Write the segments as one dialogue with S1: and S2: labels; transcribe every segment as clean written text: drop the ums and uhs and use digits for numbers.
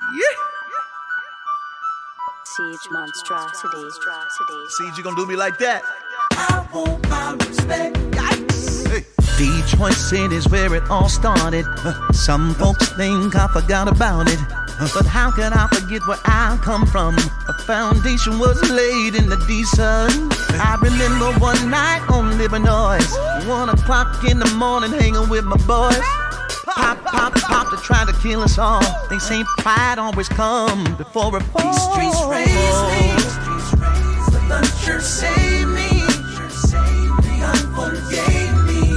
S1: Siege monstrosity.
S2: Siege, you gonna do me like that?
S3: I want my respect.
S2: Yikes. Hey.
S4: Detroit City's where it all started. Some folks think I forgot about it, but how could I forget where I come from? A foundation was laid in the D-Sun. I remember one night on Illinois, 1 o'clock in the morning, hanging with my boys. Pop, pop, pop, to try to kill us all. They say pride always come before a fall.
S3: These streets raise me, but the church saved me. Unforgave me.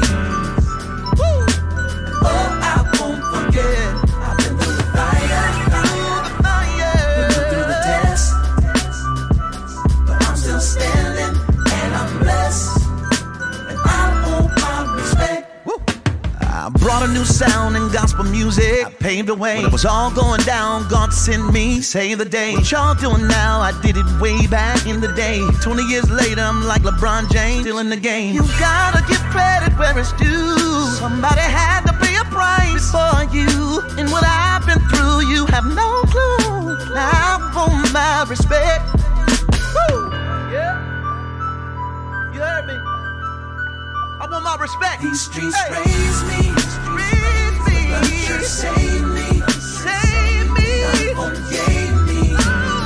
S3: Oh, I won't forget. I've been through the fire, been through the test, but I'm still standing and I'm blessed, and I want my respect.
S4: I brought a new sound in gospel music. I paved the way. When it was all going down, God sent me, save the day. What y'all doing now, I did it way back in the day. 20 years later, I'm like LeBron James, still in the game. You gotta give credit where it's due. Somebody had to pay a price for you. And what I've been through, you have no clue. I want my respect. Woo!
S2: Yeah. You heard me. I want my respect.
S3: These streets raise me, the church saved me, unforgave me.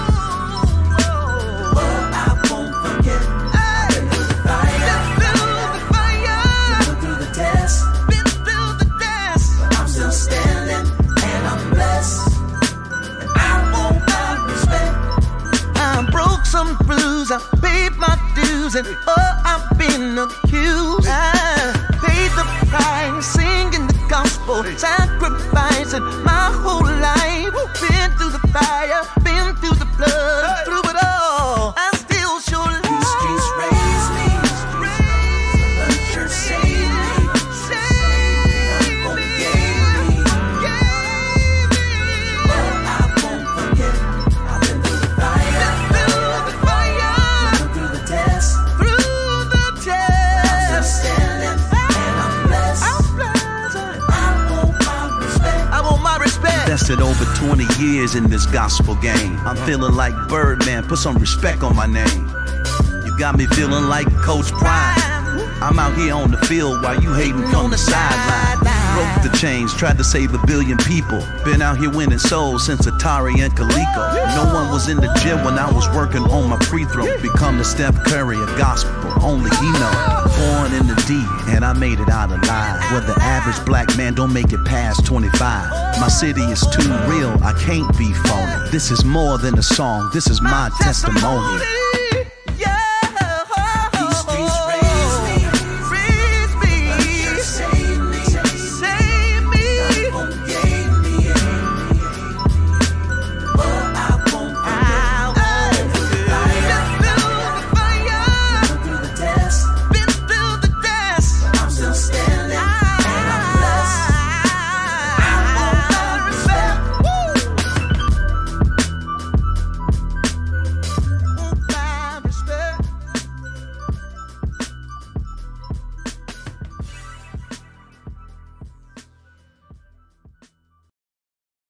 S3: Oh, I won't forget. I've been through the fire, been through the test, but I'm still standing and I'm blessed, and I want my respect.
S4: I broke some rules, I paid my dues, and I've been accused. I paid the price, singing the gospel, sacrificing my whole life. Been through the fire, been through the blood, through it all, I still show love.
S3: These streets raise me, the church saved me, unforgave me. Oh, I won't forget. I've been through the fire, been through the test, I'm still standing and I'm blessed, and I want my respect.
S4: I want my respect. Invested over 20 years in this gospel game. I'm feeling like Birdman, put some respect on my name. You got me feeling like Coach Prime. I'm out here on the field while you hating from the sideline. Broke the chains, tried to save 1 billion people. Been out here winning souls since Atari and Coleco. No one was in the gym when I was working on my free throw. Become the Steph Curry of gospel, only he know. Born in the D, and I made it out alive. Where the average black man don't make it past 25. My city is too real, I can't be phony. This is more than a song, this is my testimony.